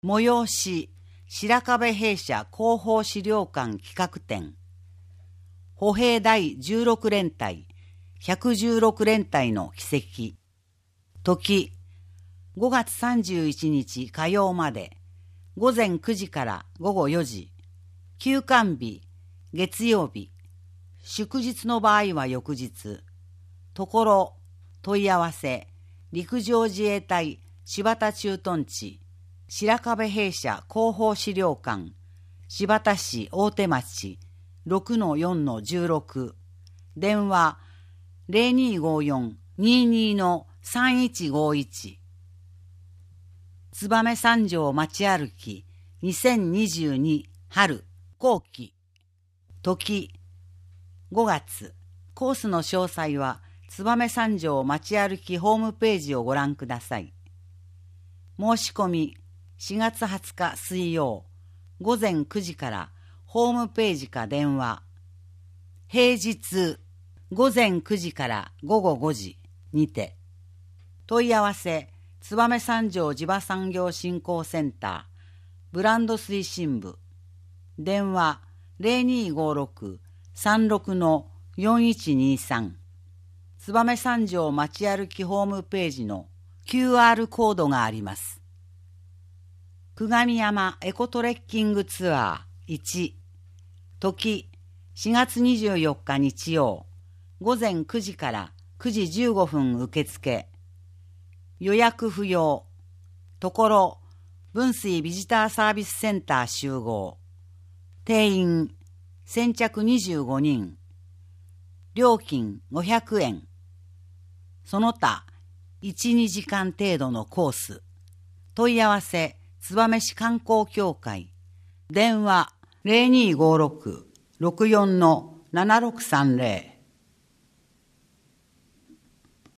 催し白壁兵舎広報資料館企画展、歩兵第16連隊116連隊の奇跡、時5月31日火曜まで午前9時から午後4時、休館日月曜日、祝日の場合は翌日。ところ問い合わせ陸上自衛隊新発田駐屯地白壁兵舎広報資料館新発田市大手町 6-4-16 電話 0254-22-3151 燕三条街歩き2022春後期、時5月、コースの詳細は燕三条街歩きホームページをご覧ください。申し込み4月20日水曜午前9時からホームページか電話、平日午前9時から午後5時にて。問い合わせ燕三条地場産業振興センターブランド推進部、電話 0256-36-4123 燕三条街歩きホームページの QR コードがあります。久我見山エコトレッキングツアー1、時4月24日日曜午前9時から9時15分受付、予約不要。ところ分水ビジターサービスセンター集合、定員先着25人、料金500円、その他 1,2 時間程度のコース。問い合わせ燕市観光協会、電話 0256-64-7630